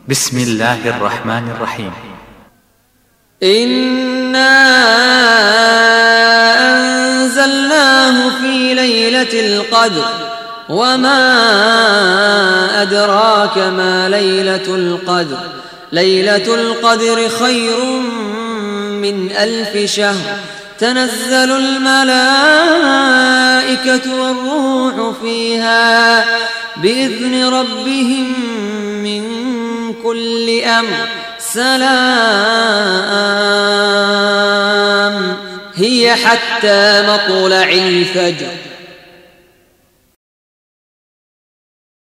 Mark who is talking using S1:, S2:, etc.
S1: بسم الله الرحمن الرحيم.
S2: إنا أنزلناه في ليلة القدر وما أدراك ما ليلة القدر. ليلة القدر خير من 1000 شهر. تنزل الملائكة والروح فيها بإذن ربهم من كل أمر. سلام هي حتى مطلع الفجر.